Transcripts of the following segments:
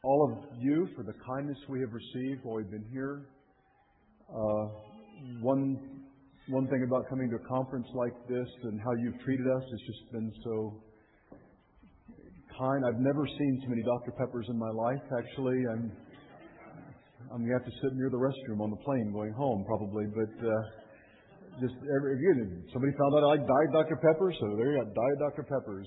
all of you for the kindness we have received while we've been here. One thing about coming to a conference like this and how you've treated us has just been so kind. I've never seen so many Dr. Peppers in my life, actually. I'm going to have to sit near the restroom on the plane going home, probably. But somebody found out I like Diet Dr. Pepper, so there you go, Diet Dr. Peppers.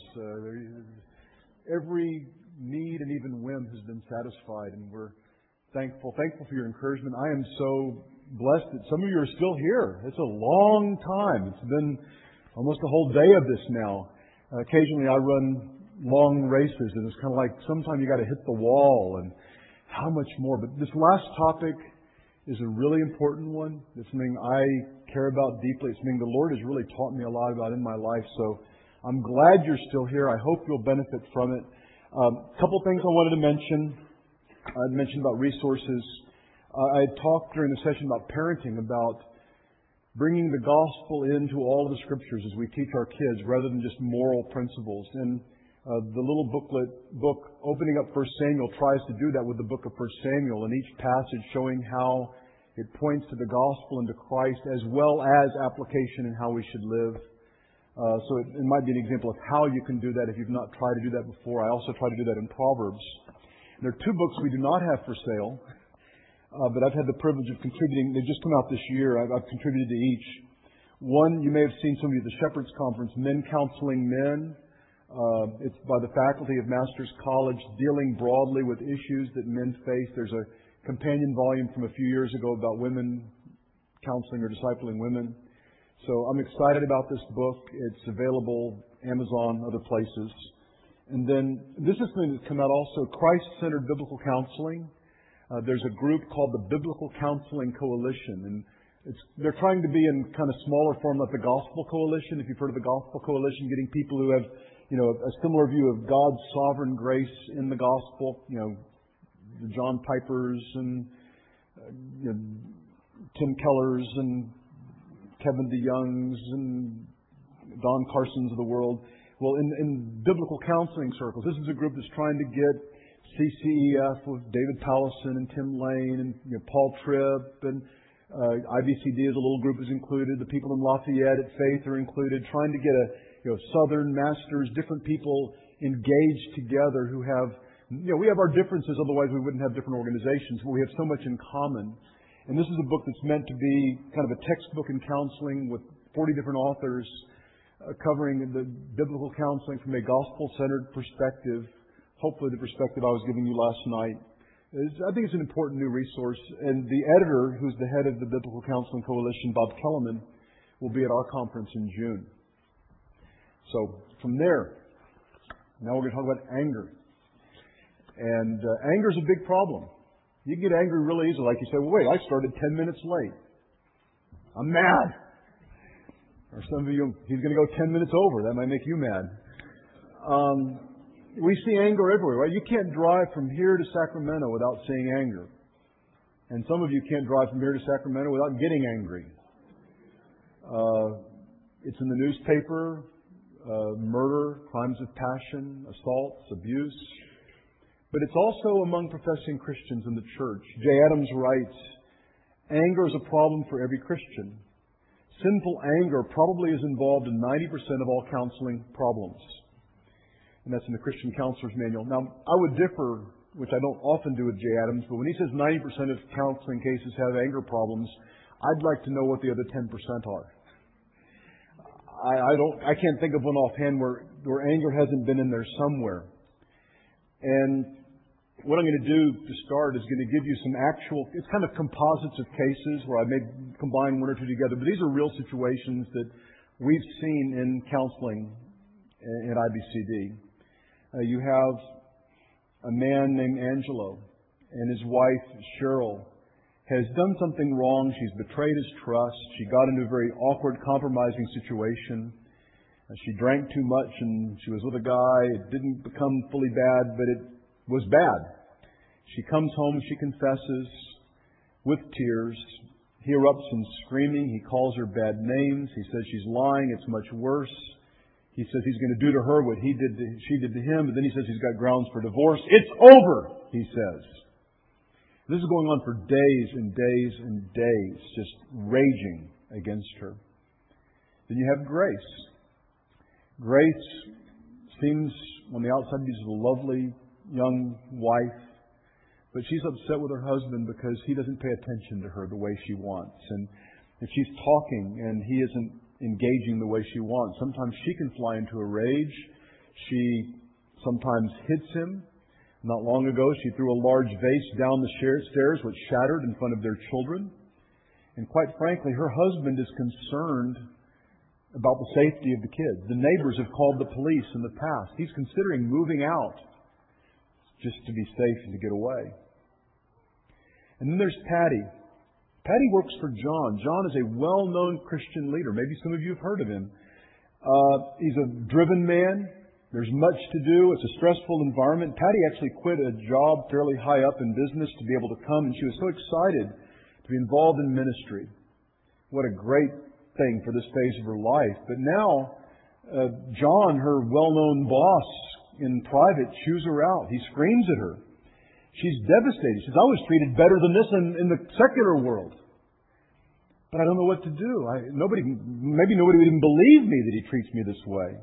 Every need and even whim has been satisfied, and we're thankful for your encouragement. I am so blessed that some of you are still here. It's a long time. It's been almost a whole day of this now. Occasionally I run long races, and it's kind of like sometimes you got to hit the wall, and how much more. But this last topic is a really important one. It's something I care about deeply. It's something the Lord has really taught me a lot about in my life. So I'm glad you're still here. I hope you'll benefit from it. A couple things I wanted to mention. I mentioned about resources. I talked during the session about parenting, about bringing the gospel into all of the scriptures as we teach our kids rather than just moral principles. And the little book opening up 1 Samuel tries to do that with the book of 1 Samuel, and each passage showing how it points to the gospel and to Christ as well as application in how we should live. So it might be an example of how you can do that if you've not tried to do that before. I also try to do that in Proverbs. And there are two books we do not have for sale, but I've had the privilege of contributing. They've just come out this year. I've contributed to each. One, you may have seen somebody at the Shepherd's Conference, Men Counseling Men. It's by the faculty of Masters College, dealing broadly with issues that men face. There's a companion volume from a few years ago about women counseling or discipling women. So I'm excited about this book. It's available Amazon, other places. And then this is something that's come out also, Christ-Centered Biblical Counseling. There's a group called the Biblical Counseling Coalition, and they're trying to be in kind of smaller form like the Gospel Coalition. If you've heard of the Gospel Coalition, getting people who have, a similar view of God's sovereign grace in the gospel, the John Pipers and Tim Kellers and Kevin DeYoungs and Don Carsons of the world. Well, in biblical counseling circles, this is a group that's trying to get CCEF with David Powlison and Tim Lane and Paul Tripp, and IBCD as a little group is included. The people in Lafayette at Faith are included, trying to get Southern Masters, different people engaged together who have, we have our differences, otherwise we wouldn't have different organizations, but we have so much in common. And this is a book that's meant to be kind of a textbook in counseling with 40 different authors covering the biblical counseling from a gospel-centered perspective, hopefully the perspective I was giving you last night. I think it's an important new resource. And the editor, who's the head of the Biblical Counseling Coalition, Bob Kellerman, will be at our conference in June. So from there, now we're going to talk about anger. And anger is a big problem. You can get angry really easily. Like you say, well, wait, I started 10 minutes late. I'm mad. Or some of you, he's going to go 10 minutes over. That might make you mad. We see anger everywhere, right? You can't drive from here to Sacramento without seeing anger. And some of you can't drive from here to Sacramento without getting angry. It's in the newspaper, murder, crimes of passion, assaults, abuse. But it's also among professing Christians in the church. Jay Adams writes, anger is a problem for every Christian. Sinful anger probably is involved in 90% of all counseling problems. And that's in the Christian Counselor's Manual. Now, I would differ, which I don't often do with Jay Adams, but when he says 90% of counseling cases have anger problems, I'd like to know what the other 10% are. I can't think of one offhand where anger hasn't been in there somewhere. And what I'm going to do to start is going to give you some it's kind of composites of cases where I may combine one or two together, but these are real situations that we've seen in counseling at IBCD. You have a man named Angelo, and his wife, Cheryl, has done something wrong. She's betrayed his trust. She got into a very awkward, compromising situation. She drank too much, and she was with a guy. It didn't become fully bad, but it was bad. She comes home, she confesses with tears. He erupts in screaming. He calls her bad names. He says she's lying. It's much worse. He says he's going to do to her what she did to him, but then he says he's got grounds for divorce. It's over, he says. This is going on for days and days and days, just raging against her. Then you have Grace. Grace seems on the outside to be a lovely young wife, but she's upset with her husband because he doesn't pay attention to her the way she wants. And if she's talking and he isn't engaging the way she wants, sometimes she can fly into a rage. She sometimes hits him. Not long ago, she threw a large vase down the stairs, which shattered in front of their children. And quite frankly, her husband is concerned about the safety of the kids. The neighbors have called the police in the past. He's considering moving out just to be safe and to get away. And then there's Patty. Patty works for John. John is a well-known Christian leader. Maybe some of you have heard of him. He's a driven man. There's much to do. It's a stressful environment. Patty actually quit a job fairly high up in business to be able to come, and she was so excited to be involved in ministry. What a great thing for this phase of her life. But now, John, her well-known boss in private, chews her out. He screams at her. She's devastated. She says, I was treated better than this in the secular world. But I don't know what to do. Maybe nobody would even believe me that he treats me this way.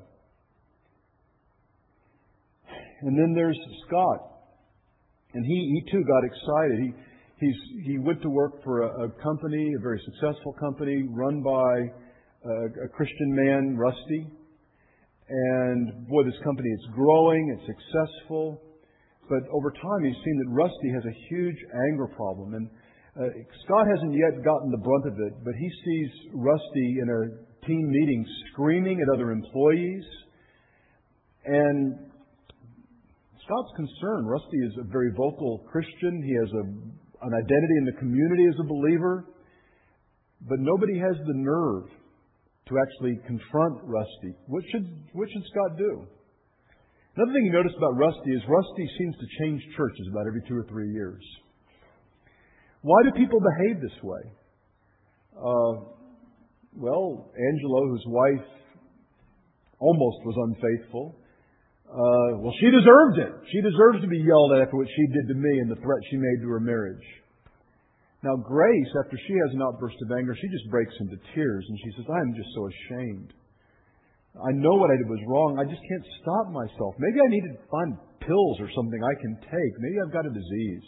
And then there's Scott. And he too got excited. He went to work for a company, a very successful company, run by a Christian man, Rusty. And boy, this company is growing, it's successful. But over time, he's seen that Rusty has a huge anger problem. And Scott hasn't yet gotten the brunt of it, but he sees Rusty in a team meeting screaming at other employees. And Scott's concerned. Rusty is a very vocal Christian. He has an identity in the community as a believer. But nobody has the nerve to actually confront Rusty. What should Scott do? Another thing you notice about Rusty is Rusty seems to change churches about every 2 or 3 years. Why do people behave this way? Well, Angelo, whose wife almost was unfaithful, she deserved it. She deserves to be yelled at for what she did to me and the threat she made to her marriage. Now, Grace, after she has an outburst of anger, she just breaks into tears and she says, I am just so ashamed. I know what I did was wrong. I just can't stop myself. Maybe I need to find pills or something I can take. Maybe I've got a disease.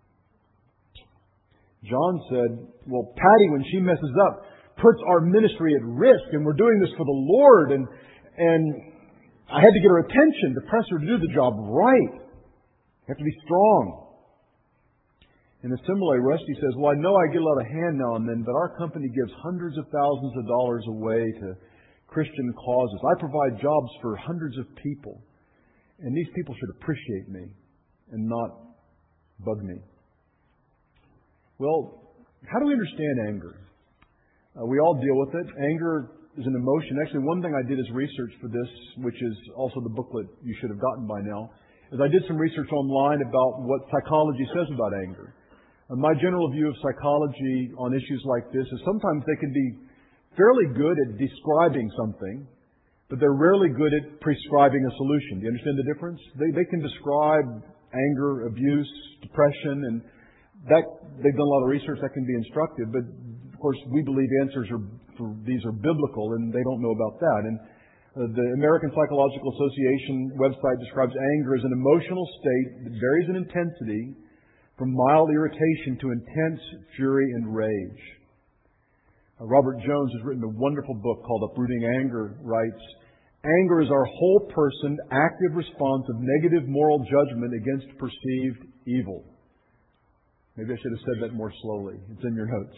John said, well, Patty, when she messes up, puts our ministry at risk, and we're doing this for the Lord, and I had to get her attention to press her to do the job right. You have to be strong. In a similar way, Rusty says, well, I know I get a lot of hand now and then, but our company gives hundreds of thousands of dollars away to Christian causes. I provide jobs for hundreds of people, and these people should appreciate me and not bug me. Well, how do we understand anger? We all deal with it. Anger is an emotion. Actually, one thing I did as research for this, which is also the booklet you should have gotten by now, is I did some research online about what psychology says about anger. My general view of psychology on issues like this is sometimes they can be fairly good at describing something, but they're rarely good at prescribing a solution. Do you understand the difference? They can describe anger, abuse, depression, and that they've done a lot of research that can be instructive, but of course we believe answers for these are biblical, and they don't know about that. And the American Psychological Association website describes anger as an emotional state that varies in intensity from mild irritation to intense fury and rage. Robert Jones has written a wonderful book called Uprooting Anger, writes, anger is our whole person active response of negative moral judgment against perceived evil. Maybe I should have said that more slowly. It's in your notes.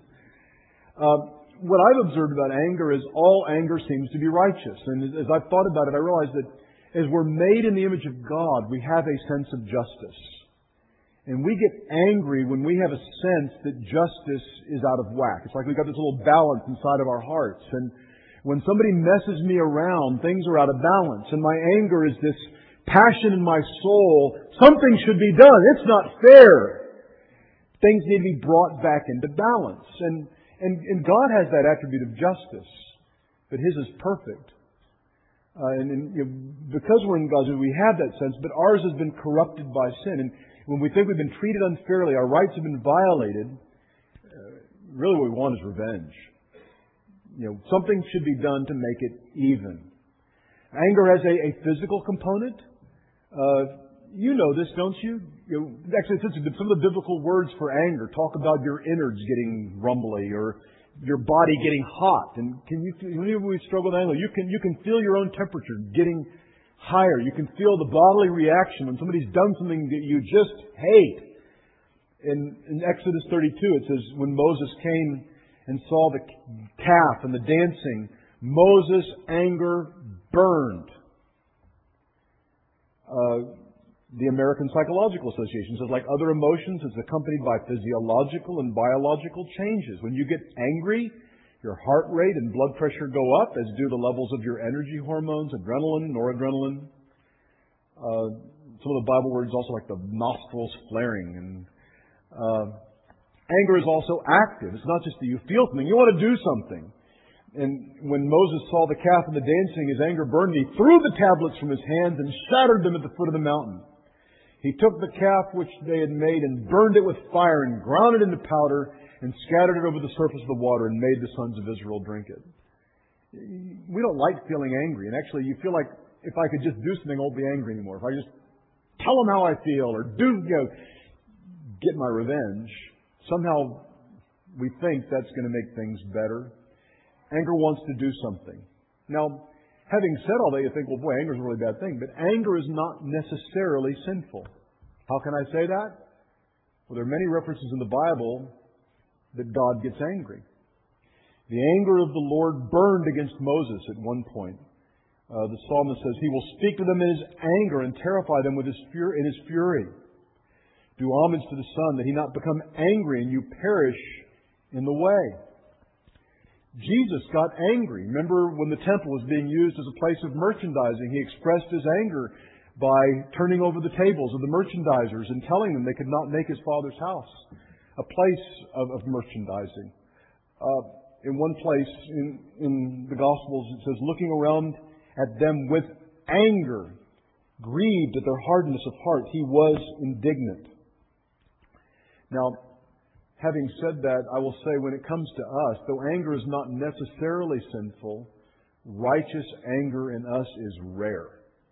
What I've observed about anger is all anger seems to be righteous. And as I've thought about it, I realize that as we're made in the image of God, we have a sense of justice. And we get angry when we have a sense that justice is out of whack. It's like we've got this little balance inside of our hearts. And when somebody messes me around, things are out of balance. And my anger is this passion in my soul. Something should be done. It's not fair. Things need to be brought back into balance. And God has that attribute of justice. But His is perfect. Because we're in God's will, we have that sense, but ours has been corrupted by sin. And when we think we've been treated unfairly, our rights have been violated, really what we want is revenge. Something should be done to make it even. Anger has a physical component. You know this, don't you? Actually, some of the biblical words for anger talk about your innards getting rumbly or your body getting hot. And whenever we struggle with anger, you can feel your own temperature getting higher. You can feel the bodily reaction when somebody's done something that you just hate. In Exodus 32, it says, when Moses came and saw the calf and the dancing, Moses' anger burned. The American Psychological Association says, like other emotions, it's accompanied by physiological and biological changes. When you get angry, your heart rate and blood pressure go up, as do the levels of your energy hormones, adrenaline, noradrenaline. Some of the Bible words also like the nostrils flaring. And anger is also active. It's not just that you feel something. You want to do something. And when Moses saw the calf and the dancing, his anger burned. He threw the tablets from his hands and shattered them at the foot of the mountain. He took the calf which they had made and burned it with fire and ground it into powder and scattered it over the surface of the water and made the sons of Israel drink it. We don't like feeling angry. And actually, you feel like if I could just do something, I won't be angry anymore. If I just tell them how I feel or get my revenge, somehow we think that's going to make things better. Anger wants to do something. Now, having said all that, you think, well, boy, anger is a really bad thing. But anger is not necessarily sinful. How can I say that? Well, there are many references in the Bible that God gets angry. The anger of the Lord burned against Moses at one point. The psalmist says, He will speak to them in His anger and terrify them with in His fury. Do homage to the Son, that He not become angry and you perish in the way. Jesus got angry. Remember when the temple was being used as a place of merchandising, He expressed His anger by turning over the tables of the merchandisers and telling them they could not make His Father's house a place of merchandising. In one place in the Gospels it says, looking around at them with anger, grieved at their hardness of heart, He was indignant. Now, having said that, I will say when it comes to us, though anger is not necessarily sinful, righteous anger in us is rare.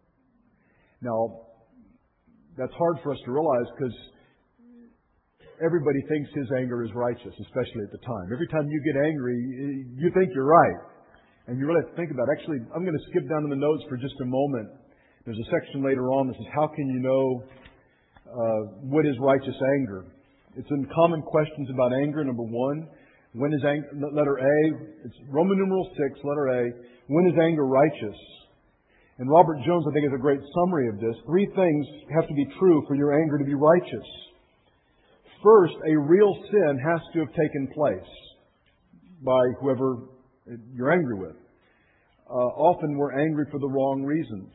Now, that's hard for us to realize because everybody thinks his anger is righteous, especially at the time. Every time you get angry, you think you're right. And you really have to think about it. Actually, I'm going to skip down in the notes for just a moment. There's a section later on that says, how can you know what is righteous anger? It's in common questions about anger, number one. When is anger, letter A, it's Roman numeral 6, letter A. When is anger righteous? And Robert Jones, I think, has a great summary of this. 3 things have to be true for your anger to be righteous. First, a real sin has to have taken place by whoever you're angry with. Often we're angry for the wrong reasons.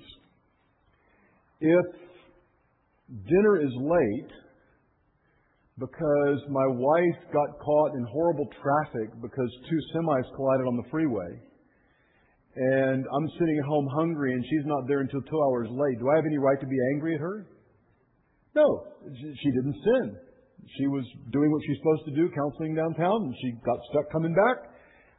If dinner is late because my wife got caught in horrible traffic because 2 semis collided on the freeway, and I'm sitting at home hungry and she's not there until 2 hours late, do I have any right to be angry at her? No. She didn't sin. She was doing what she's supposed to do, counseling downtown, and she got stuck coming back.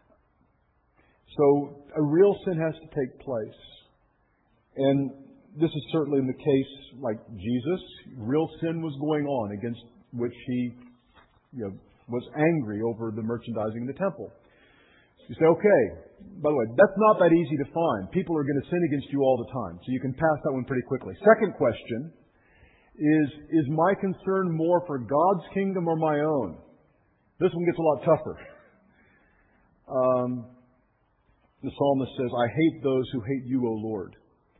So a real sin has to take place. And this is certainly in the case like Jesus. Real sin was going on against which he was angry over the merchandising in the temple. You say, okay, by the way, that's not that easy to find. People are going to sin against you all the time. So you can pass that one pretty quickly. Second question is my concern more for God's kingdom or my own? This one gets a lot tougher. The psalmist says, I hate those who hate you, O Lord.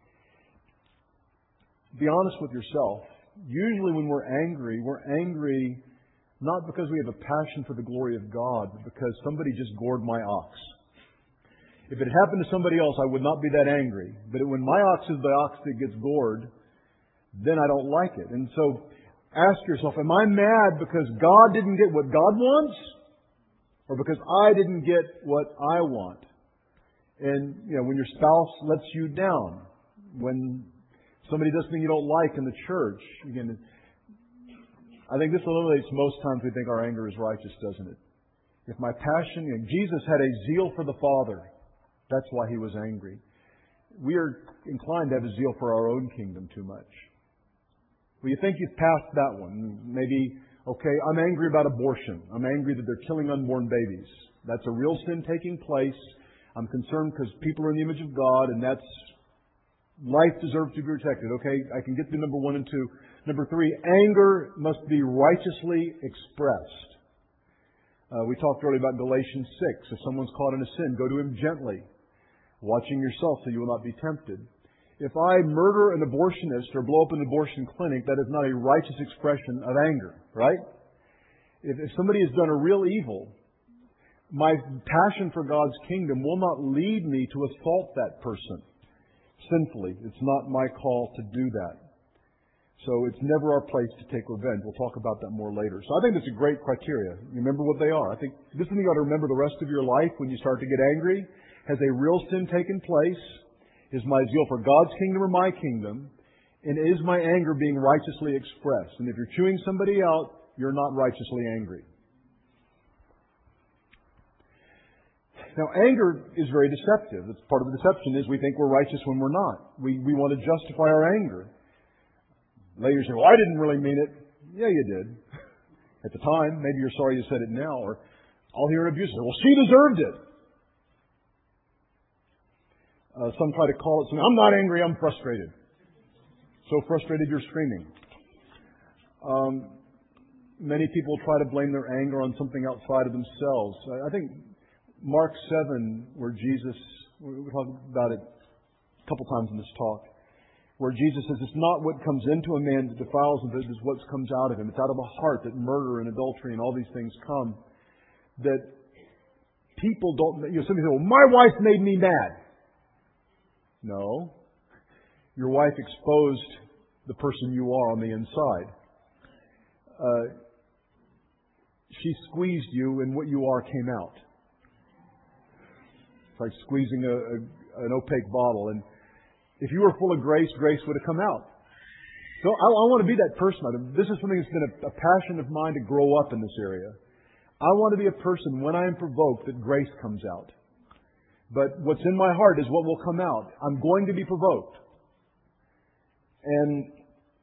Be honest with yourself. Usually when we're angry not because we have a passion for the glory of God, but because somebody just gored my ox. If it happened to somebody else, I would not be that angry. But when my ox is the ox that gets gored, then I don't like it. And so ask yourself, am I mad because God didn't get what God wants? Or because I didn't get what I want? And, when your spouse lets you down, when somebody does something you don't like in the church, again, I think this eliminates most times we think our anger is righteous, doesn't it? If my passion, Jesus had a zeal for the Father. That's why He was angry. We are inclined to have a zeal for our own kingdom too much. Well, you think you've passed that one. Maybe, okay, I'm angry about abortion. I'm angry that they're killing unborn babies. That's a real sin taking place. I'm concerned because people are in the image of God, and that's life deserves to be protected. Okay, I can get through number 1 and 2. Number 3, anger must be righteously expressed. We talked earlier about Galatians 6. If someone's caught in a sin, go to him gently, watching yourself so you will not be tempted. If I murder an abortionist or blow up an abortion clinic, that is not a righteous expression of anger, right? If somebody has done a real evil, my passion for God's kingdom will not lead me to assault that person sinfully. It's not my call to do that. So it's never our place to take revenge. We'll talk about that more later. So I think that's a great criteria. Remember what they are. I think this is something you ought to remember the rest of your life when you start to get angry. Has a real sin taken place? Is my zeal for God's kingdom or my kingdom? And is my anger being righteously expressed? And if you're chewing somebody out, you're not righteously angry. Now, anger is very deceptive. It's part of the deception is we think we're righteous when we're not. We want to justify our anger. Later you say, well, I didn't really mean it. Yeah, you did. At the time, maybe you're sorry you said it now. Or I'll hear an abuse. Well, she deserved it. Some try to call it something. I'm not angry, I'm frustrated. So frustrated you're screaming. Many people try to blame their anger on something outside of themselves. I think Mark 7, where Jesus, we talked about it a couple times in this talk, where Jesus says it's not what comes into a man that defiles him, but it's what comes out of him. It's out of a heart that murder and adultery and all these things come. That people don't, somebody say, well, my wife made me mad. No. Your wife exposed the person you are on the inside. She squeezed you and what you are came out. It's like squeezing an opaque bottle. And if you were full of grace, grace would have come out. So I want to be that person. This is something that's been a passion of mine to grow up in this area. I want to be a person, when I am provoked, that grace comes out. But what's in my heart is what will come out. I'm going to be provoked. And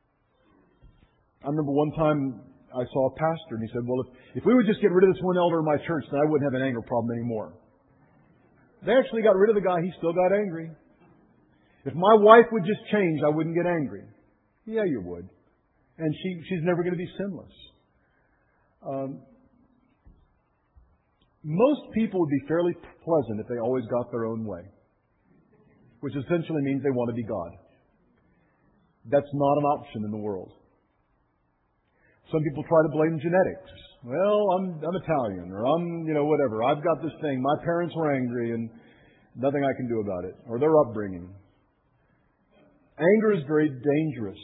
I remember one time I saw a pastor and he said, well, if we would just get rid of this one elder in my church, then I wouldn't have an anger problem anymore. They actually got rid of the guy. He still got angry. If my wife would just change, I wouldn't get angry. Yeah, you would. And she's never going to be sinless. Most people would be fairly pleasant if they always got their own way, which essentially means they want to be God. That's not an option in the world. Some people try to blame genetics. Well, I'm Italian, or I'm, whatever. I've got this thing. My parents were angry and nothing I can do about it. Or their upbringing. Anger is very dangerous.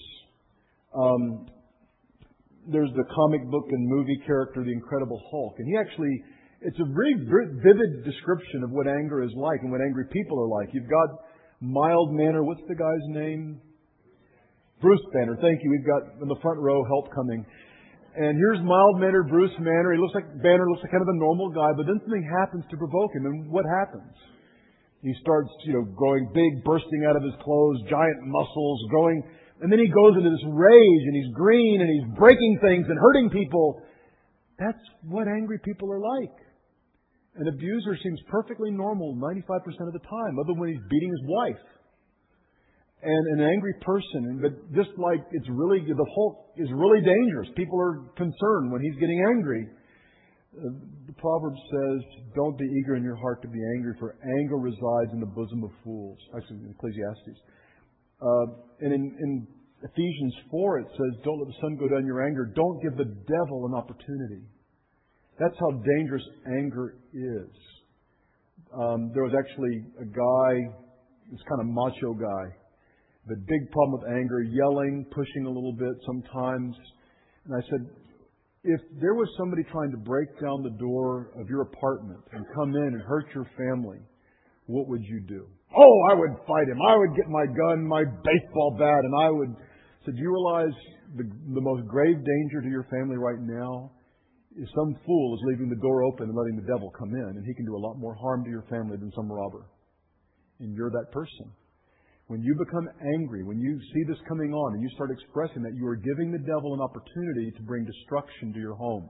There's the comic book and movie character, the Incredible Hulk. And it's a very vivid description of what anger is like and what angry people are like. You've got mild manner. What's the guy's name? Bruce Banner. Thank you. We've got in the front row help coming. And here's mild-mannered Bruce Banner. Banner looks like kind of a normal guy, but then something happens to provoke him. And what happens? He starts, growing big, bursting out of his clothes, giant muscles, growing. And then he goes into this rage, and he's green, and he's breaking things and hurting people. That's what angry people are like. An abuser seems perfectly normal 95% of the time, other than when he's beating his wife. And an angry person, but just like the Hulk is really dangerous. People are concerned when he's getting angry. The proverb says, don't be eager in your heart to be angry, for anger resides in the bosom of fools. Actually, in Ecclesiastes. And in Ephesians 4, it says, don't let the sun go down in your anger. Don't give the devil an opportunity. That's how dangerous anger is. There was actually a guy, this kind of macho guy, the big problem with anger, yelling, pushing a little bit sometimes. And I said, if there was somebody trying to break down the door of your apartment and come in and hurt your family, what would you do? Oh, I would fight him. I would get my gun, my baseball bat, and I would... So do you realize the most grave danger to your family right now is some fool is leaving the door open and letting the devil come in, and he can do a lot more harm to your family than some robber. And you're that person. When you become angry, when you see this coming on and you start expressing that, you are giving the devil an opportunity to bring destruction to your home.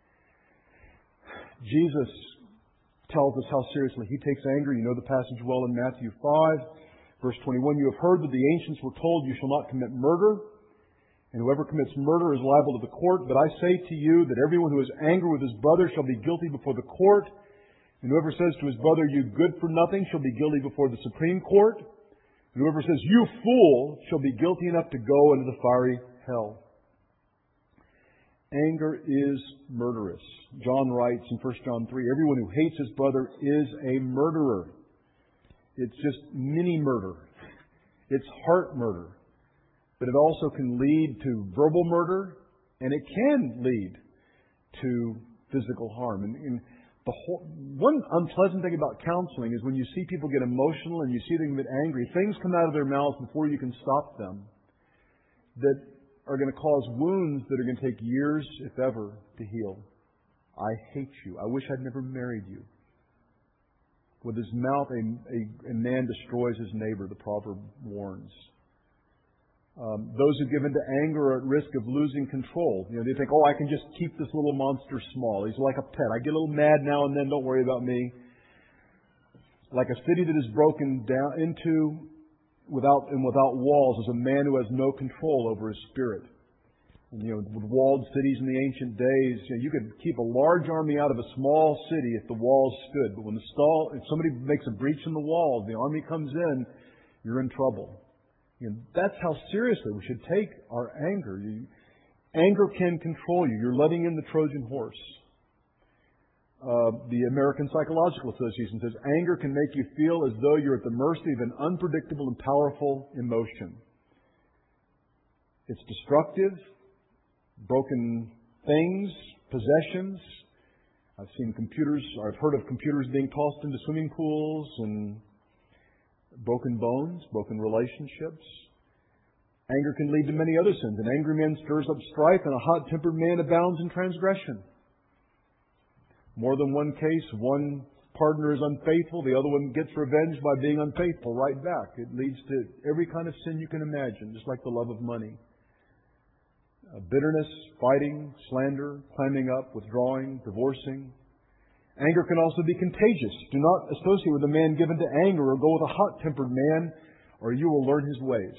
Jesus tells us how seriously He takes anger. You know the passage well in Matthew 5, verse 21. You have heard that the ancients were told, you shall not commit murder, and whoever commits murder is liable to the court. But I say to you that everyone who is angry with his brother shall be guilty before the court. And whoever says to his brother, you good for nothing, shall be guilty before the Supreme Court. And whoever says, you fool, shall be guilty enough to go into the fiery hell. Anger is murderous. John writes in 1 John 3, everyone who hates his brother is a murderer. It's just mini murder. It's heart murder. But it also can lead to verbal murder, and it can lead to physical harm. And one unpleasant thing about counseling is when you see people get emotional and you see them get angry, things come out of their mouths before you can stop them that are going to cause wounds that are going to take years, if ever, to heal. I hate you. I wish I'd never married you. With his mouth, a man destroys his neighbor, the proverb warns. Those who give into anger are at risk of losing control. You know, they think, oh, I can just keep this little monster small. He's like a pet. I get a little mad now and then. Don't worry about me. Like a city that is broken down into without walls is a man who has no control over his spirit. And, with walled cities in the ancient days, you could keep a large army out of a small city if the walls stood. But if somebody makes a breach in the wall, the army comes in, you're in trouble. That's how seriously we should take our anger. Anger can control you. You're letting in the Trojan horse. The American Psychological Association says anger can make you feel as though you're at the mercy of an unpredictable and powerful emotion. It's destructive, broken things, possessions. I've heard of computers being tossed into swimming pools and broken bones, broken relationships. Anger can lead to many other sins. An angry man stirs up strife, and a hot-tempered man abounds in transgression. More than one case, one partner is unfaithful, the other one gets revenge by being unfaithful right back. It leads to every kind of sin you can imagine, just like the love of money. Bitterness, fighting, slander, climbing up, withdrawing, divorcing. Anger can also be contagious. Do not associate with a man given to anger or go with a hot-tempered man, or you will learn his ways.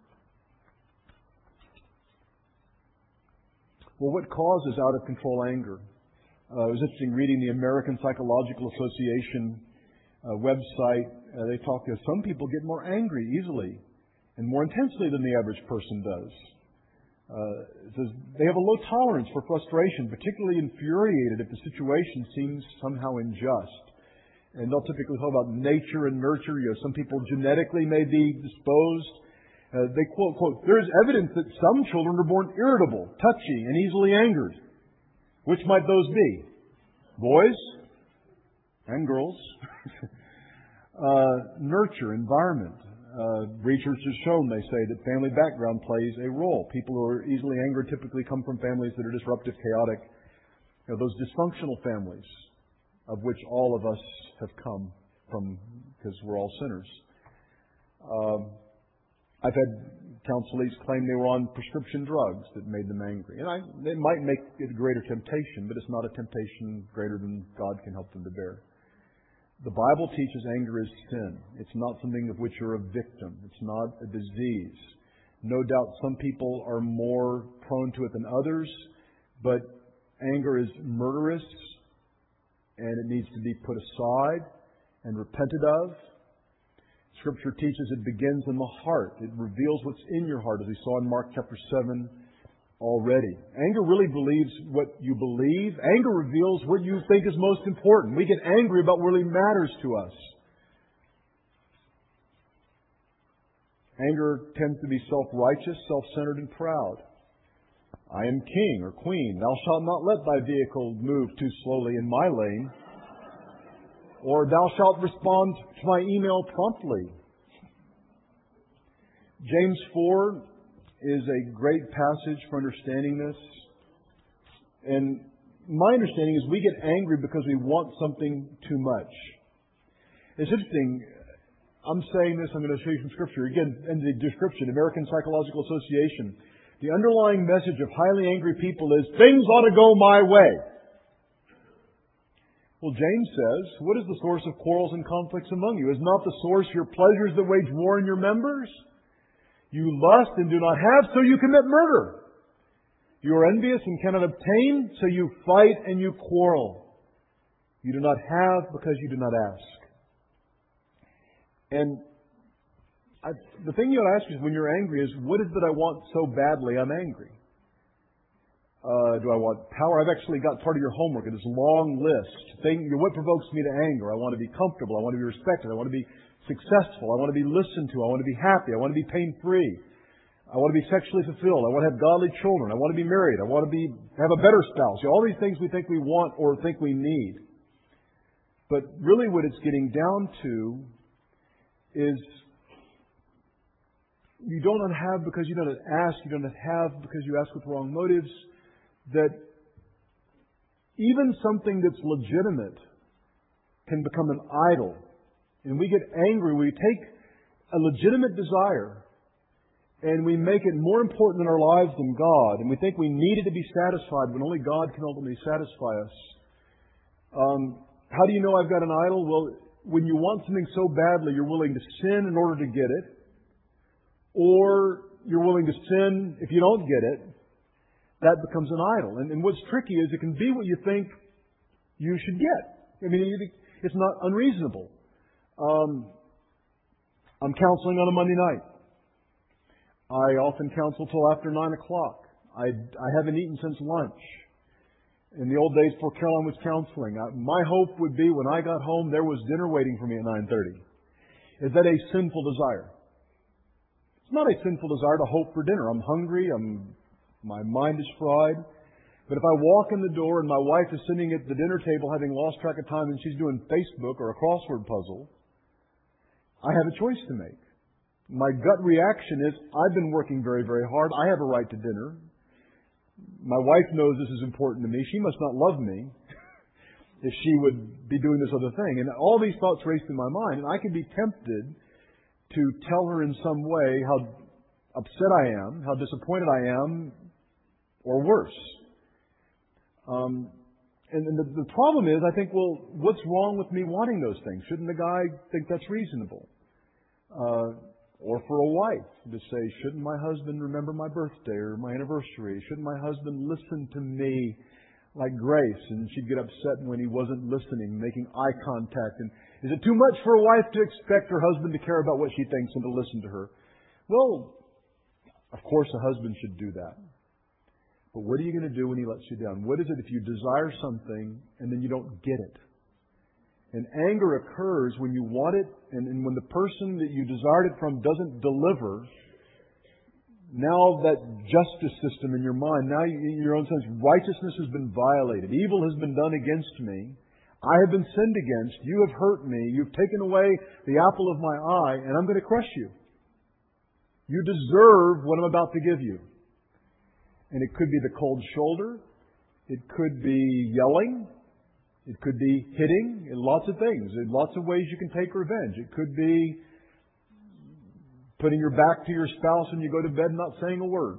Well, what causes out-of-control anger? It was interesting reading the American Psychological Association website. They talk to some people get more angry easily and more intensely than the average person does. It says they have a low tolerance for frustration, particularly infuriated if the situation seems somehow unjust. And they'll typically talk about nature and nurture. Some people genetically may be disposed. They quote, there is evidence that some children are born irritable, touchy, and easily angered. Which might those be? Boys and girls. Nurture, environment. Research has shown, they say, that family background plays a role. People who are easily angered typically come from families that are disruptive, chaotic. Those dysfunctional families of which all of us have come from, because we're all sinners. I've had counselees claim they were on prescription drugs that made them angry. And they might make it a greater temptation, but it's not a temptation greater than God can help them to bear. The Bible teaches anger is sin. It's not something of which you're a victim. It's not a disease. No doubt some people are more prone to it than others, but anger is murderous, and it needs to be put aside and repented of. Scripture teaches it begins in the heart. It reveals what's in your heart, as we saw in Mark chapter 7 already. Anger really believes what you believe. Anger reveals what you think is most important. We get angry about what really matters to us. Anger tends to be self-righteous, self-centered, and proud. I am king or queen. Thou shalt not let thy vehicle move too slowly in my lane. Or thou shalt respond to my email promptly. James 4 is a great passage for understanding this. And my understanding is we get angry because we want something too much. It's interesting. I'm saying this, I'm going to show you from Scripture. Again, in the description, American Psychological Association, the underlying message of highly angry people is, things ought to go my way. Well, James says, what is the source of quarrels and conflicts among you? Is not the source your pleasures that wage war in your members? You lust and do not have, so you commit murder. You are envious and cannot obtain, so you fight and you quarrel. You do not have because you do not ask. And the thing you ought to ask is when you're angry is, what is it that I want so badly I'm angry? Do I want power? I've actually got part of your homework in this long list. What provokes me to anger? I want to be comfortable. I want to be respected. I want to be successful. I want to be listened to. I want to be happy. I want to be pain-free. I want to be sexually fulfilled. I want to have godly children. I want to be married. I want to have a better spouse. All these things we think we want or think we need. But really what it's getting down to is you don't have because you don't ask. You don't have because you ask with wrong motives. That even something that's legitimate can become an idol. And we get angry. We take a legitimate desire and we make it more important in our lives than God. And we think we need it to be satisfied when only God can ultimately satisfy us. How do you know I've got an idol? Well, when you want something so badly, you're willing to sin in order to get it. Or you're willing to sin if you don't get it. That becomes an idol. And what's tricky is it can be what you think you should get. I mean, it's not unreasonable. I'm counseling on a Monday night. I often counsel till after 9 o'clock. I haven't eaten since lunch. In the old days before Caroline was counseling, my hope would be when I got home, there was dinner waiting for me at 9:30. Is that a sinful desire? It's not a sinful desire to hope for dinner. I'm hungry. My mind is fried. But if I walk in the door and my wife is sitting at the dinner table having lost track of time and she's doing Facebook or a crossword puzzle, I have a choice to make. My gut reaction is, I've been working very, very hard. I have a right to dinner. My wife knows this is important to me. She must not love me if she would be doing this other thing. And all these thoughts race through my mind. And I can be tempted to tell her in some way how upset I am, how disappointed I am, or worse. And the problem is, I think, well, what's wrong with me wanting those things? Shouldn't the guy think that's reasonable? Or for a wife to say, shouldn't my husband remember my birthday or my anniversary? Shouldn't my husband listen to me like Grace? And she'd get upset when he wasn't listening, making eye contact. And is it too much for a wife to expect her husband to care about what she thinks and to listen to her? Well, of course a husband should do that. But what are you going to do when he lets you down? What is it if you desire something and then you don't get it? And anger occurs when you want it and when the person that you desired it from doesn't deliver. Now that justice system in your mind, now in your own sense, righteousness has been violated. Evil has been done against me. I have been sinned against. You have hurt me. You've taken away the apple of my eye, and I'm going to crush you. You deserve what I'm about to give you. And it could be the cold shoulder. It could be yelling. It could be hitting. Lots of things. In lots of ways you can take revenge. It could be putting your back to your spouse when you go to bed and not saying a word.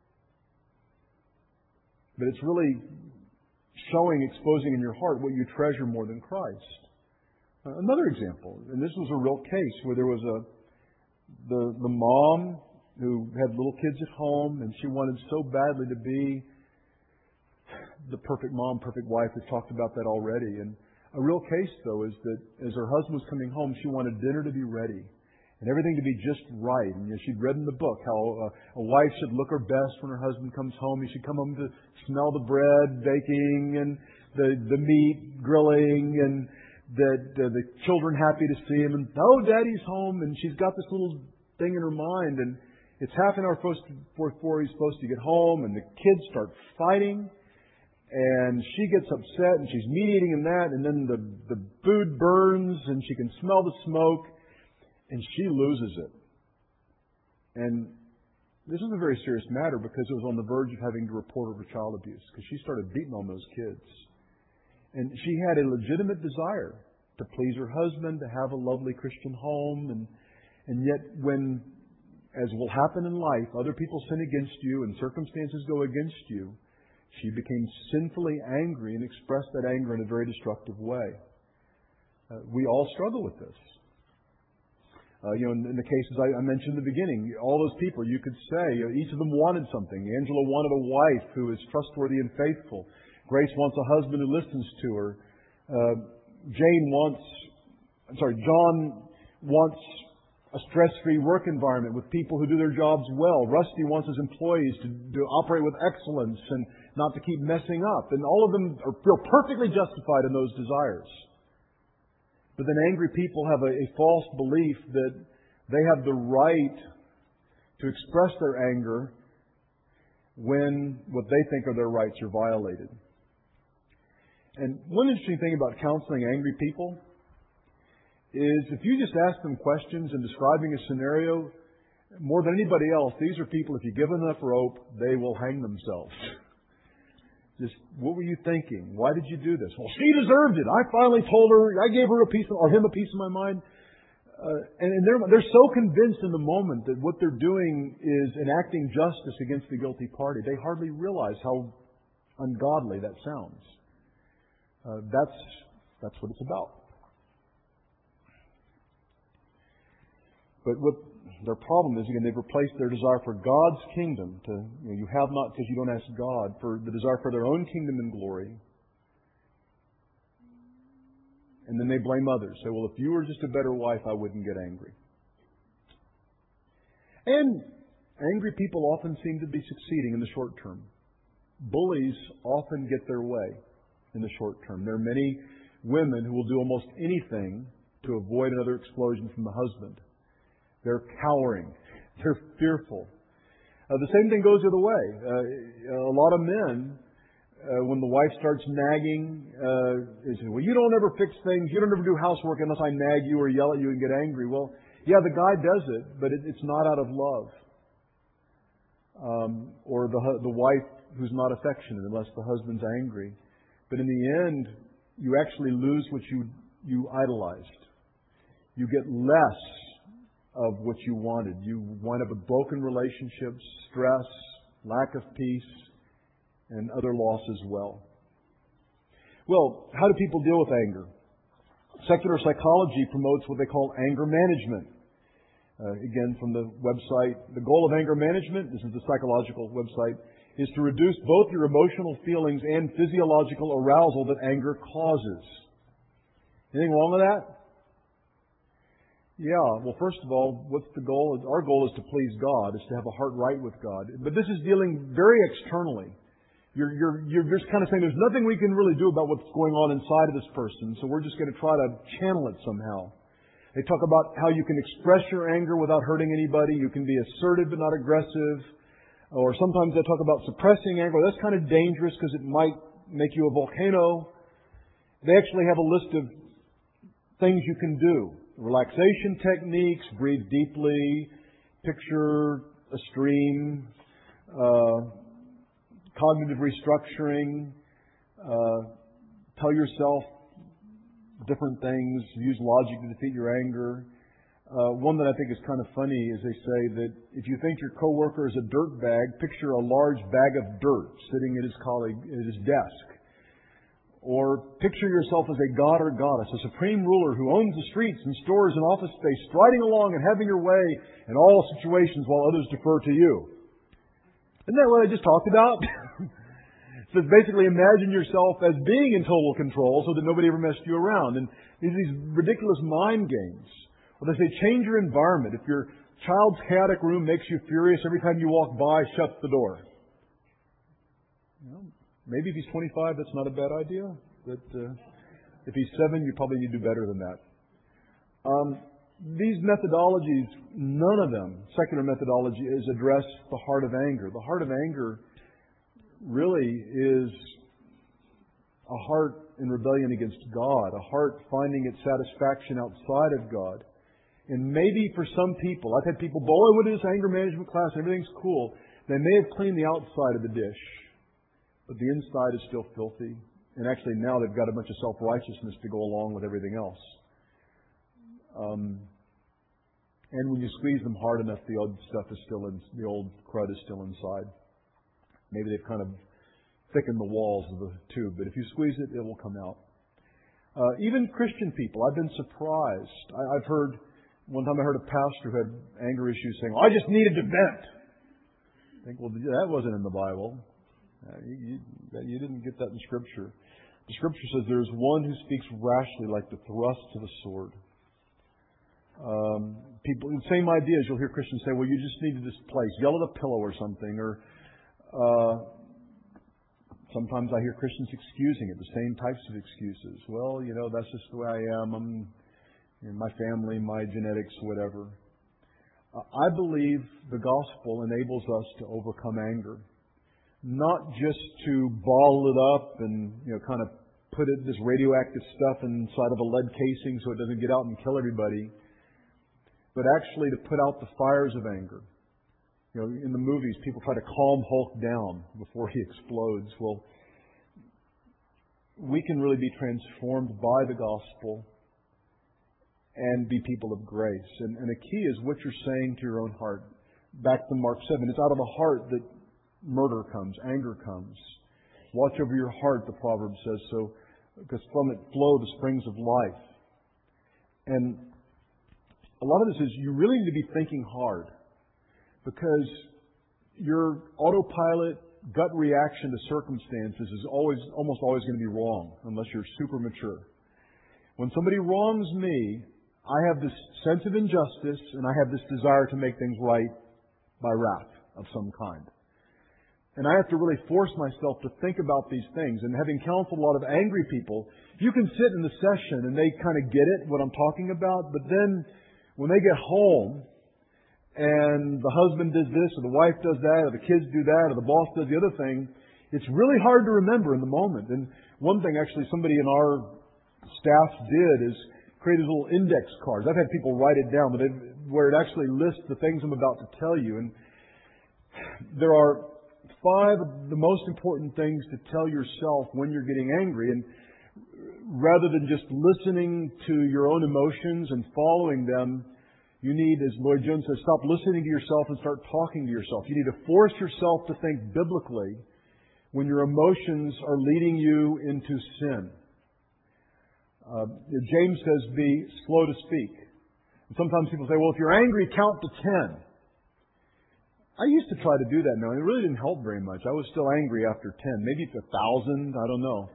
But it's really exposing in your heart what you treasure more than Christ. Another example, and this was a real case where there was the mom who had little kids at home, and she wanted so badly to be the perfect mom, perfect wife. We've talked about that already. And a real case, though, is that as her husband was coming home, she wanted dinner to be ready and everything to be just right. And she'd read in the book how a wife should look her best when her husband comes home. He should come home to smell the bread baking and the meat grilling and the children happy to see him. And, oh, Daddy's home. And she's got this little thing in her mind. And it's half an hour before he's supposed to get home. And the kids start fighting. and she gets upset and she's mediating in that, and then the food burns and she can smell the smoke and she loses it. And this is a very serious matter because it was on the verge of having to report over child abuse because she started beating on those kids. And she had a legitimate desire to please her husband, to have a lovely Christian home, and yet when, as will happen in life, other people sin against you and circumstances go against you, she became sinfully angry and expressed that anger in a very destructive way. We all struggle with this. In the cases I mentioned in the beginning, all those people, you could say, each of them wanted something. Angela wanted a wife who is trustworthy and faithful. Grace wants a husband who listens to her. John wants a stress-free work environment with people who do their jobs well. Rusty wants his employees to operate with excellence and not to keep messing up. And all of them feel perfectly justified in those desires. But then angry people have a false belief that they have the right to express their anger when what they think are their rights are violated. And one interesting thing about counseling angry people is if you just ask them questions and describing a scenario, more than anybody else, these are people, if you give them enough rope, they will hang themselves. Just, what were you thinking? Why did you do this? Well, she deserved it. I finally told her, I gave her him a piece of my mind. And they're so convinced in the moment that what they're doing is enacting justice against the guilty party. They hardly realize how ungodly that sounds. That's what it's about. But what their problem is, again, they've replaced their desire for God's kingdom you have not because you don't ask God, for the desire for their own kingdom and glory. And then they blame others. Say, well, if you were just a better wife, I wouldn't get angry. And angry people often seem to be succeeding in the short term. Bullies often get their way in the short term. There are many women who will do almost anything to avoid another explosion from the husband. They're cowering. They're fearful. The same thing goes the other way. A lot of men, when the wife starts nagging, they say, well, you don't ever fix things. You don't ever do housework unless I nag you or yell at you and get angry. Well, yeah, the guy does it, but it's not out of love. Or the wife who's not affectionate unless the husband's angry. But in the end, you actually lose what you idolized. You get less of what you wanted. You wind up with broken relationships, stress, lack of peace, and other loss as well. Well, how do people deal with anger? Secular psychology promotes what they call anger management. Again, from the website, the goal of anger management, this is the psychological website, is to reduce both your emotional feelings and physiological arousal that anger causes. Anything wrong with that? Yeah, well, first of all, what's the goal? Our goal is to please God, is to have a heart right with God. But this is dealing very externally. You're just kind of saying there's nothing we can really do about what's going on inside of this person, so we're just going to try to channel it somehow. They talk about how you can express your anger without hurting anybody. You can be assertive but not aggressive. Or sometimes they talk about suppressing anger. That's kind of dangerous because it might make you a volcano. They actually have a list of things you can do. Relaxation techniques, breathe deeply, picture a stream, cognitive restructuring, tell yourself different things, use logic to defeat your anger. One that I think is kind of funny is they say that if you think your coworker is a dirt bag, picture a large bag of dirt sitting at his desk. Or picture yourself as a god or goddess, a supreme ruler who owns the streets and stores and office space, striding along and having your way in all situations while others defer to you. Isn't that what I just talked about? So it's basically imagine yourself as being in total control so that nobody ever messed you around. And these ridiculous mind games. Well, they say change your environment. If your child's chaotic room makes you furious every time you walk by, shut the door. Maybe if he's 25, that's not a bad idea. But if he's 7, you probably need to do better than that. These methodologies, none of them, secular methodology, is address the heart of anger. The heart of anger really is a heart in rebellion against God, a heart finding its satisfaction outside of God. And maybe for some people, I've had people, boy, I went to this anger management class, everything's cool. They may have cleaned the outside of the dish, but the inside is still filthy. And actually now they've got a bunch of self-righteousness to go along with everything else. And when you squeeze them hard enough, the old stuff is still in, the old crud is still inside. Maybe they've kind of thickened the walls of the tube, but if you squeeze it, it will come out. Even Christian people, I've been surprised. I've heard, one time I heard a pastor who had anger issues saying, I just needed to vent. I think, well, that wasn't in the Bible. You didn't get that in Scripture. The Scripture says there is one who speaks rashly like the thrust of a sword. People, the same ideas, you'll hear Christians say, well, you just need to displace, yell at a pillow or something, or sometimes I hear Christians excusing it, the same types of excuses. Well, that's just the way I am. I'm, my family, my genetics, whatever. I believe the gospel enables us to overcome anger. Not just to bottle it up and, kind of put this radioactive stuff inside of a lead casing so it doesn't get out and kill everybody, but actually to put out the fires of anger. In the movies, people try to calm Hulk down before he explodes. Well, we can really be transformed by the gospel and be people of grace. And the key is what you're saying to your own heart. Back to Mark 7, it's out of the heart that murder comes, anger comes. Watch over your heart, the proverb says, so because from it flow the springs of life. And a lot of this is you really need to be thinking hard, because your autopilot gut reaction to circumstances is almost always going to be wrong unless you're super mature. When somebody wrongs me, I have this sense of injustice and I have this desire to make things right by wrath of some kind. And I have to really force myself to think about these things. And having counseled a lot of angry people, you can sit in the session and they kind of get it, what I'm talking about, but then when they get home and the husband does this or the wife does that or the kids do that or the boss does the other thing, it's really hard to remember in the moment. And one thing actually somebody in our staff did is created little index cards. I've had people write it down, where it actually lists the things I'm about to tell you. And there are 5 of the most important things to tell yourself when you're getting angry. And rather than just listening to your own emotions and following them, you need, as Lloyd Jones says, stop listening to yourself and start talking to yourself. You need to force yourself to think biblically when your emotions are leading you into sin. James says, be slow to speak. And sometimes people say, well, if you're angry, count to 10. I used to try to do that now, and it really didn't help very much. I was still angry after 10. Maybe it's 1,000. I don't know.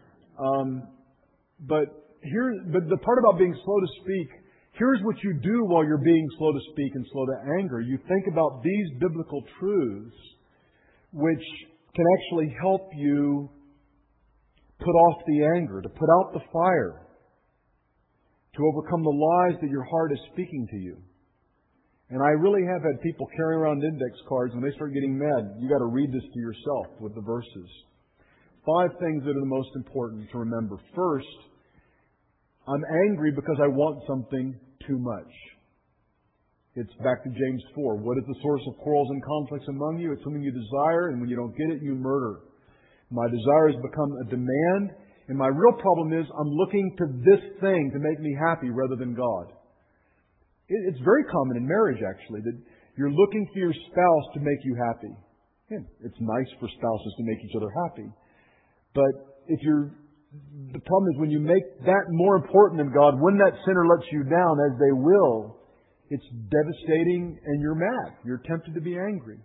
But the part about being slow to speak, here's what you do while you're being slow to speak and slow to anger. You think about these biblical truths which can actually help you put off the anger, to put out the fire, to overcome the lies that your heart is speaking to you. And I really have had people carry around index cards when they start getting mad. You got to read this to yourself with the verses. 5 things that are the most important to remember. First, I'm angry because I want something too much. It's back to James 4. What is the source of quarrels and conflicts among you? It's something you desire, and when you don't get it, you murder. My desire has become a demand, and my real problem is I'm looking to this thing to make me happy rather than God. It's very common in marriage, actually, that you're looking for your spouse to make you happy. Yeah, it's nice for spouses to make each other happy. But the problem is when you make that more important than God, when that sinner lets you down, as they will, it's devastating and you're mad. You're tempted to be angry.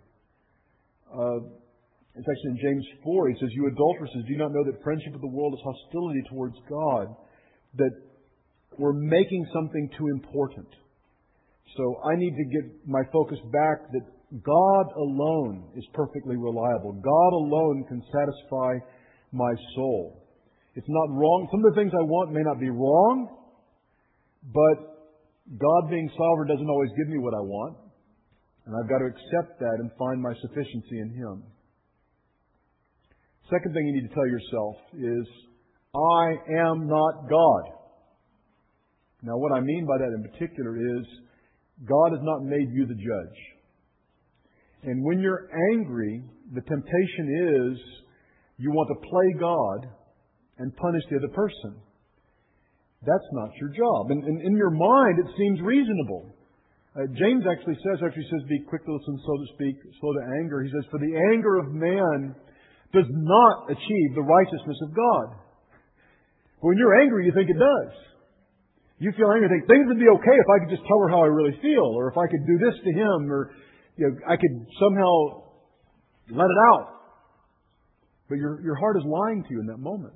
It's actually in James 4, he says, you adulteresses, do you not know that friendship with the world is hostility towards God? That we're making something too important. So I need to get my focus back that God alone is perfectly reliable. God alone can satisfy my soul. It's not wrong. Some of the things I want may not be wrong, but God being sovereign doesn't always give me what I want. And I've got to accept that and find my sufficiency in Him. Second thing you need to tell yourself is, I am not God. Now, what I mean by that in particular is God has not made you the judge. And when you're angry, the temptation is you want to play God and punish the other person. That's not your job. And in your mind, it seems reasonable. James actually says, after he says, be quick to listen, slow to speak, slow to anger, he says, for the anger of man does not achieve the righteousness of God. But when you're angry, you think it does. You feel angry, think things would be okay if I could just tell her how I really feel, or if I could do this to him, or I could somehow let it out. But your heart is lying to you in that moment.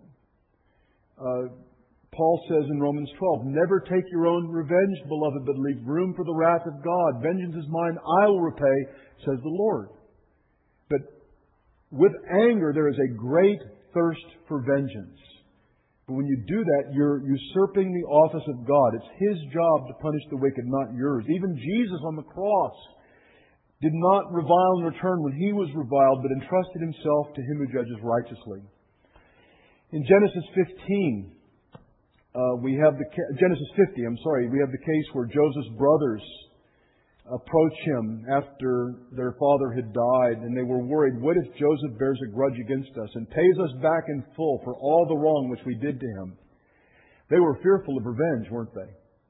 Paul says in Romans 12, never take your own revenge, beloved, but leave room for the wrath of God. Vengeance is mine, I will repay, says the Lord. But with anger, there is a great thirst for vengeance. But when you do that, you're usurping the office of God. It's His job to punish the wicked, not yours. Even Jesus on the cross did not revile in return when He was reviled, but entrusted Himself to Him who judges righteously. In Genesis 50, we have the case where Joseph's brothers approach him after their father had died, and they were worried, what if Joseph bears a grudge against us and pays us back in full for all the wrong which we did to him? They were fearful of revenge, weren't they?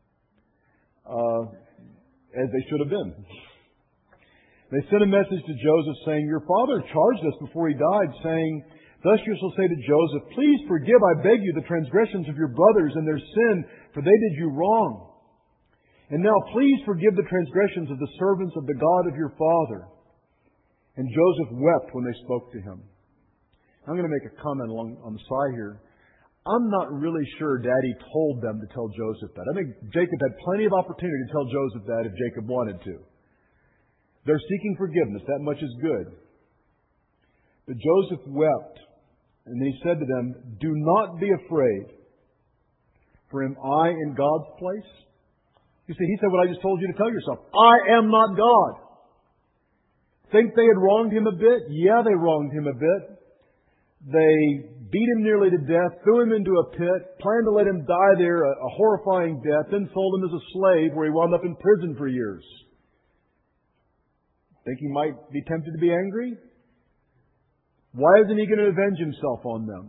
As they should have been. They sent a message to Joseph saying, your father charged us before he died, saying, thus you shall say to Joseph, please forgive, I beg you, the transgressions of your brothers and their sin, for they did you wrong. And now please forgive the transgressions of the servants of the God of your father. And Joseph wept when they spoke to him. I'm going to make a comment on the side here. I'm not really sure Daddy told them to tell Joseph that. I think Jacob had plenty of opportunity to tell Joseph that if Jacob wanted to. They're seeking forgiveness. That much is good. But Joseph wept. And he said to them, do not be afraid, for am I in God's place? You see, he said what I just told you to tell yourself. I am not God. Think they had wronged him a bit? Yeah, they wronged him a bit. They beat him nearly to death, threw him into a pit, planned to let him die there, a horrifying death, then sold him as a slave where he wound up in prison for years. Think he might be tempted to be angry? Why isn't he going to avenge himself on them?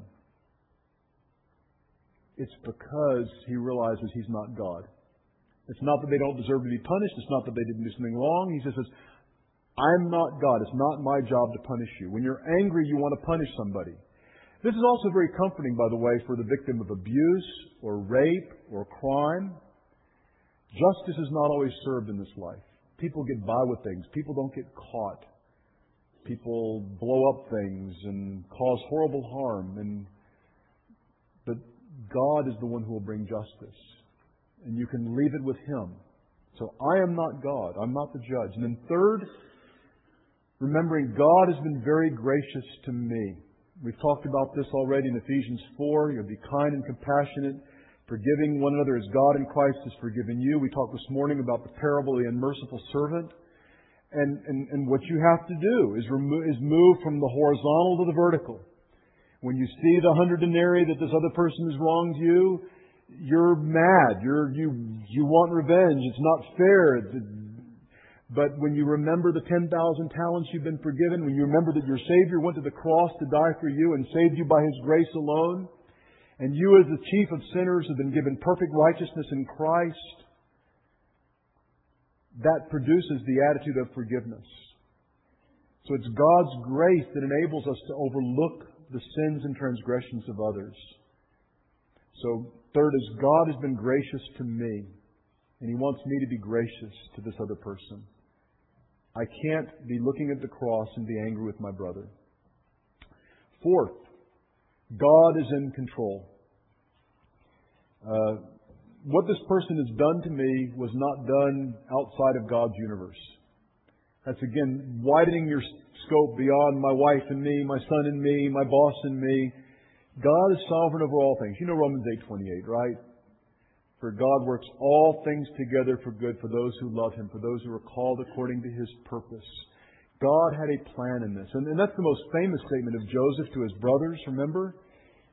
It's because he realizes he's not God. It's not that they don't deserve to be punished. It's not that they didn't do something wrong. He says, I'm not God. It's not my job to punish you. When you're angry, you want to punish somebody. This is also very comforting, by the way, for the victim of abuse or rape or crime. Justice is not always served in this life. People get by with things. People don't get caught. People blow up things and cause horrible harm. But God is the one who will bring justice. And you can leave it with Him. So I am not God. I'm not the judge. And then third, remembering God has been very gracious to me. We've talked about this already in Ephesians 4. You'll be kind and compassionate, forgiving one another as God in Christ has forgiven you. We talked this morning about the parable of the unmerciful servant. And what you have to do is move from the horizontal to the vertical. When you see the 100 denarii that this other person has wronged you, you're mad. You want revenge. It's not fair. But when you remember the 10,000 talents you've been forgiven, when you remember that your Savior went to the cross to die for you and saved you by His grace alone, and you as the chief of sinners have been given perfect righteousness in Christ, that produces the attitude of forgiveness. So it's God's grace that enables us to overlook the sins and transgressions of others. So third is God has been gracious to me, and He wants me to be gracious to this other person. I can't be looking at the cross and be angry with my brother. Fourth, God is in control. What this person has done to me was not done outside of God's universe. That's again widening your scope beyond my wife and me, my son and me, my boss and me. God is sovereign over all things. You know Romans 8:28, right? For God works all things together for good for those who love Him, for those who are called according to His purpose. God had a plan in this. And that's the most famous statement of Joseph to his brothers, remember?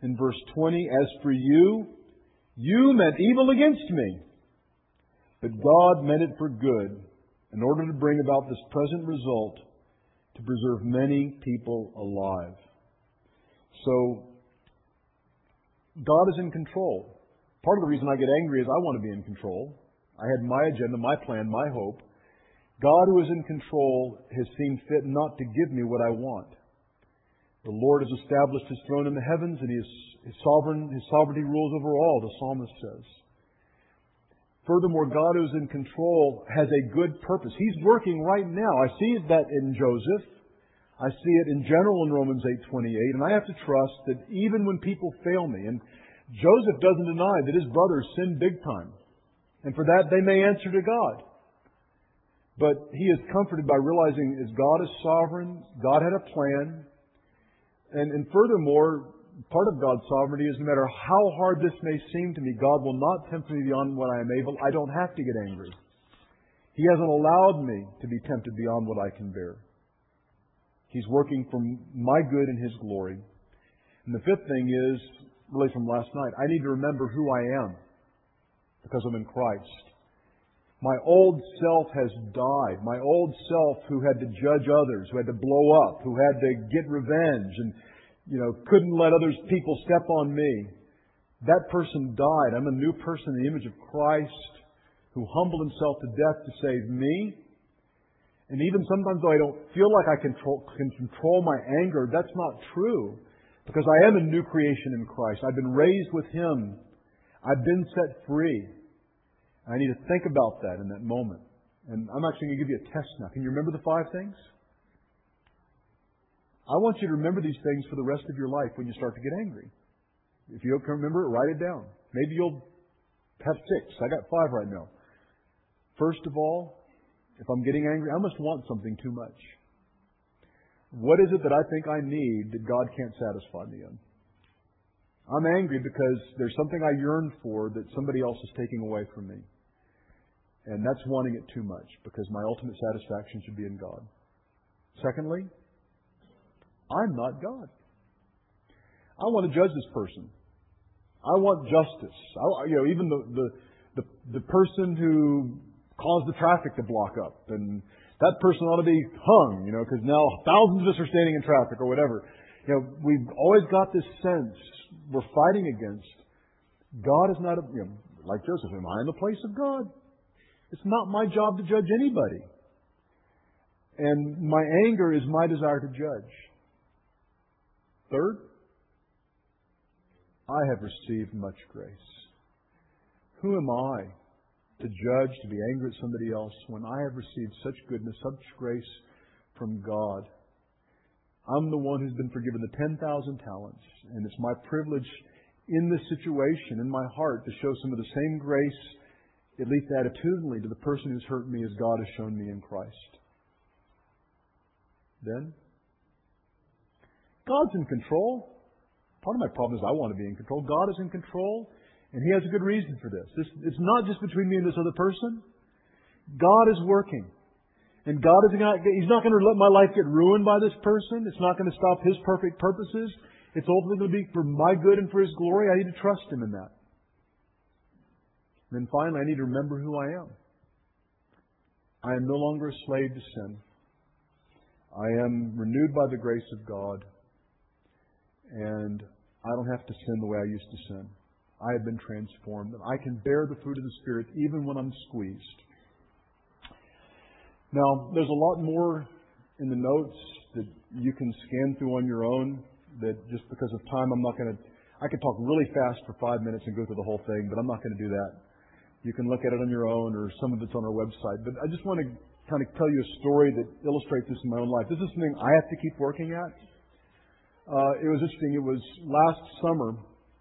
in verse 20, "As for you, you meant evil against me, but God meant it for good, in order to bring about this present result, to preserve many people alive." So, God is in control. Part of the reason I get angry is I want to be in control. I had my agenda, my plan, my hope. God, who is in control, has seen fit not to give me what I want. The Lord has established His throne in the heavens, and His sovereignty rules over all, the psalmist says. Furthermore, God, who is in control, has a good purpose. He's working right now. I see that in Joseph. I see it in general in Romans 8:28, and I have to trust that even when people fail me, and Joseph doesn't deny that his brothers sinned big time, and for that they may answer to God. But he is comforted by realizing as God is sovereign, God had a plan, and furthermore, part of God's sovereignty is no matter how hard this may seem to me, God will not tempt me beyond what I am able. I don't have to get angry. He hasn't allowed me to be tempted beyond what I can bear. He's working for my good and His glory. And the fifth thing is, really from last night, I need to remember who I am because I'm in Christ. My old self has died. My old self who had to judge others, who had to blow up, who had to get revenge and, couldn't let other people step on me. That person died. I'm a new person in the image of Christ who humbled Himself to death to save me. And even sometimes though I don't feel like I can control my anger, that's not true. Because I am a new creation in Christ. I've been raised with Him. I've been set free. I need to think about that in that moment. And I'm actually going to give you a test now. Can you remember the 5 things? I want you to remember these things for the rest of your life when you start to get angry. If you don't remember it, write it down. Maybe you'll have 6. I got 5 right now. First of all, if I'm getting angry, I must want something too much. What is it that I think I need that God can't satisfy me in? I'm angry because there's something I yearn for that somebody else is taking away from me. And that's wanting it too much because my ultimate satisfaction should be in God. Secondly, I'm not God. I want to judge this person. I want justice. Even the person who caused the traffic to block up, and that person ought to be hung, because now thousands of us are standing in traffic or whatever. We've always got this sense we're fighting against. God is not, like Joseph, am I in the place of God? It's not my job to judge anybody. And my anger is my desire to judge. Third, I have received much grace. Who am I to judge, to be angry at somebody else when I have received such goodness, such grace from God? I'm the one who's been forgiven the 10,000 talents, and it's my privilege in this situation, in my heart, to show some of the same grace, at least attitudinally, to the person who's hurt me as God has shown me in Christ. Then, God's in control. Part of my problem is I want to be in control. God is in control, and He has a good reason for this. It's not just between me and this other person. God is working. And He's not going to let my life get ruined by this person. It's not going to stop His perfect purposes. It's ultimately going to be for my good and for His glory. I need to trust Him in that. And then finally, I need to remember who I am. I am no longer a slave to sin. I am renewed by the grace of God. And I don't have to sin the way I used to sin. I have been transformed. And I can bear the fruit of the Spirit even when I'm squeezed. Now, there's a lot more in the notes that you can scan through on your own that just because of time, I could talk really fast for 5 minutes and go through the whole thing, but I'm not going to do that. You can look at it on your own, or some of it's on our website. But I just want to kind of tell you a story that illustrates this in my own life. This is something I have to keep working at. It was interesting. It was last summer,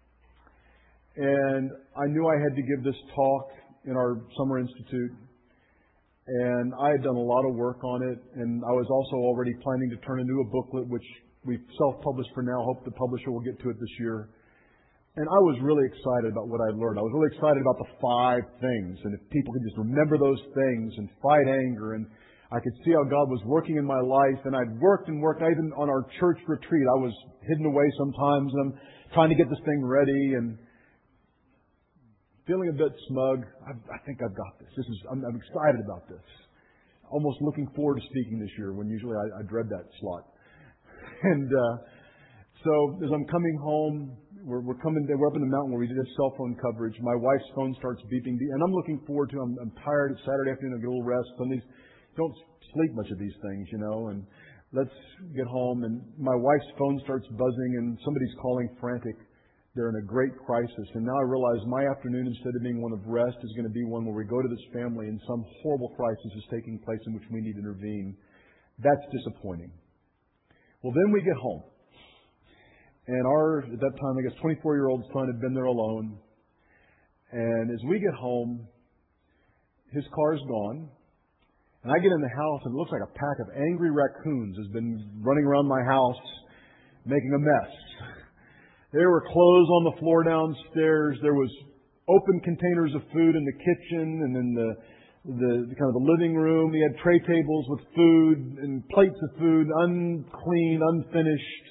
and I knew I had to give this talk in our Summer Institute. And I had done a lot of work on it, and I was also already planning to turn into a booklet, which we've self-published for now. Hope the publisher will get to it this year. And I was really excited about what I learned. I was really excited about the 5 things, and if people could just remember those things and fight anger. And I could see how God was working in my life, and I'd worked and worked. Even on our church retreat, I was hidden away sometimes, and I'm trying to get this thing ready and feeling a bit smug. I think I've got this. I'm excited about this. Almost looking forward to speaking this year, when usually I dread that slot. And so as I'm coming home, we're up in the mountain where we did have cell phone coverage. My wife's phone starts beeping, and I'm looking forward to. I'm tired. It's Saturday afternoon. I get a little rest. Some of these don't sleep much of these things, And let's get home. And my wife's phone starts buzzing, and somebody's calling frantic. They're in a great crisis. And now I realize my afternoon, instead of being one of rest, is going to be one where we go to this family and some horrible crisis is taking place in which we need to intervene. That's disappointing. Well, then we get home. And at that time, I guess, 24-year-old son had been there alone. And as we get home, his car's gone. And I get in the house, and it looks like a pack of angry raccoons has been running around my house making a mess. There were clothes on the floor downstairs. There was open containers of food in the kitchen and in the kind of the living room. He had tray tables with food and plates of food, unclean, unfinished.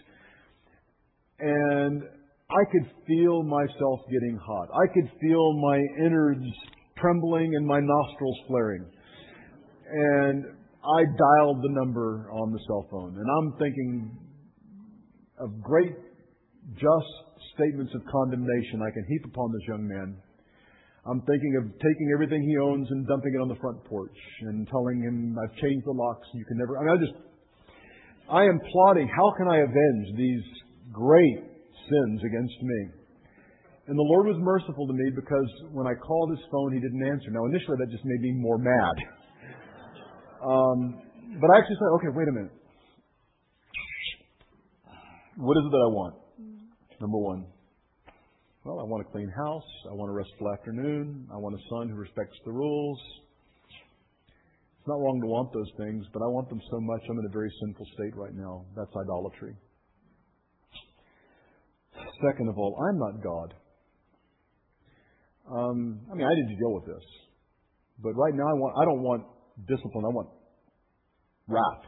And I could feel myself getting hot. I could feel my innards trembling and my nostrils flaring. And I dialed the number on the cell phone. And I'm thinking of great just statements of condemnation I can heap upon this young man. I'm thinking of taking everything he owns and dumping it on the front porch and telling him, I've changed the locks, you can never... I am plotting, how can I avenge these great sins against me? And the Lord was merciful to me, because when I called his phone, he didn't answer. Now, initially, that just made me more mad. But I actually said, okay, wait a minute. What is it that I want? Number one, well, I want a clean house. I want a restful afternoon. I want a son who respects the rules. It's not wrong to want those things, but I want them so much, I'm in a very sinful state right now. That's idolatry. Second of all, I'm not God. I need to deal with this. But right now, I don't want discipline. I want wrath.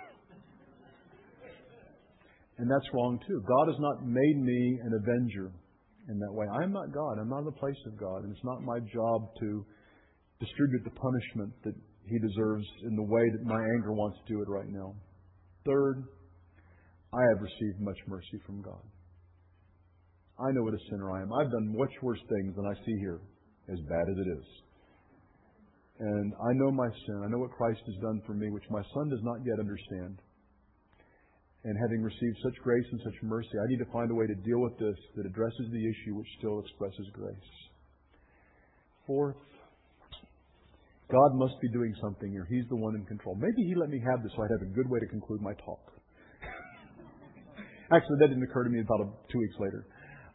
And that's wrong too. God has not made me an avenger in that way. I am not God. I'm not in the place of God. And it's not my job to distribute the punishment that he deserves in the way that my anger wants to do it right now. Third, I have received much mercy from God. I know what a sinner I am. I've done much worse things than I see here, as bad as it is. And I know my sin. I know what Christ has done for me, which my son does not yet understand. And having received such grace and such mercy, I need to find a way to deal with this that addresses the issue which still expresses grace. Fourth, God must be doing something here. He's the one in control. Maybe he let me have this so I'd have a good way to conclude my talk. Actually, that didn't occur to me about 2 weeks later.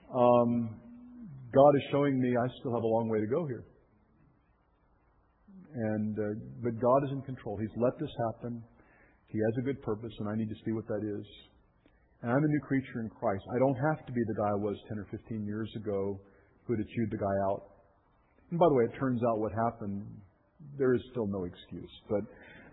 God is showing me I still have a long way to go here. But God is in control. He's let this happen. He has a good purpose, and I need to see what that is. And I'm a new creature in Christ. I don't have to be the guy I was 10 or 15 years ago who had chewed the guy out. And by the way, it turns out what happened, there is still no excuse. But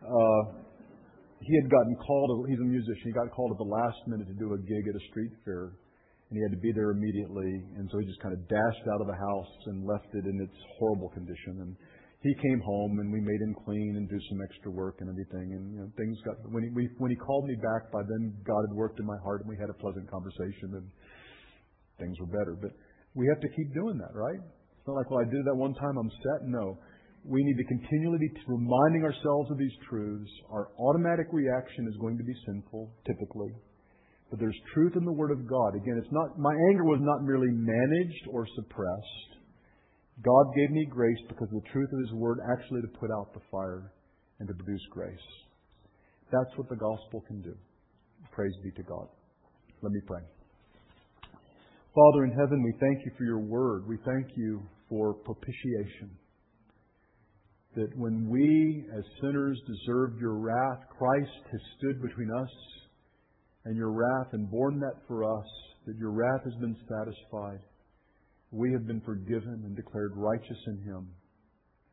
he had gotten called, he's a musician, he got called at the last minute to do a gig at a street fair. And he had to be there immediately. And so he just kind of dashed out of the house and left it in its horrible condition. And he came home, and we made him clean and do some extra work and everything. And things got when he called me back. By then, God had worked in my heart, and we had a pleasant conversation, and things were better. But we have to keep doing that, right? It's not like, well, I did that one time, I'm set. No, we need to continually be reminding ourselves of these truths. Our automatic reaction is going to be sinful, typically, but there's truth in the Word of God. Again, it's not my anger was not merely managed or suppressed. God gave me grace because of the truth of His Word actually to put out the fire and to produce grace. That's what the gospel can do. Praise be to God. Let me pray. Father in heaven, we thank you for your word. We thank you for propitiation. That when we as sinners deserved your wrath, Christ has stood between us and your wrath and borne that for us, that your wrath has been satisfied. We have been forgiven and declared righteous in Him.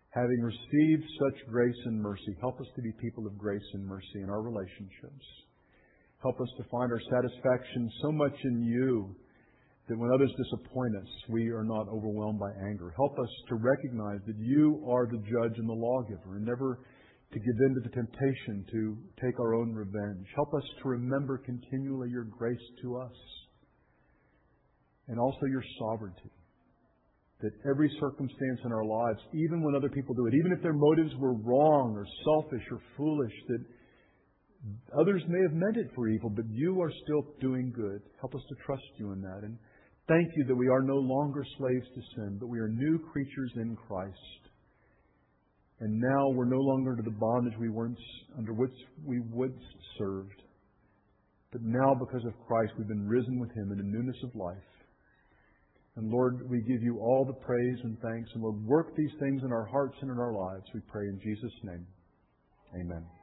Having received such grace and mercy, help us to be people of grace and mercy in our relationships. Help us to find our satisfaction so much in You that when others disappoint us, we are not overwhelmed by anger. Help us to recognize that You are the judge and the lawgiver, and never to give in to the temptation to take our own revenge. Help us to remember continually Your grace to us, and also Your sovereignty. That every circumstance in our lives, even when other people do it, even if their motives were wrong or selfish or foolish, that others may have meant it for evil, but You are still doing good. Help us to trust You in that. And thank You that we are no longer slaves to sin, but we are new creatures in Christ. And now we're no longer under the bondage under which we once served. But now, because of Christ, we've been risen with Him in the newness of life. And Lord, we give You all the praise and thanks. And Lord, work these things in our hearts and in our lives, we pray in Jesus' name. Amen.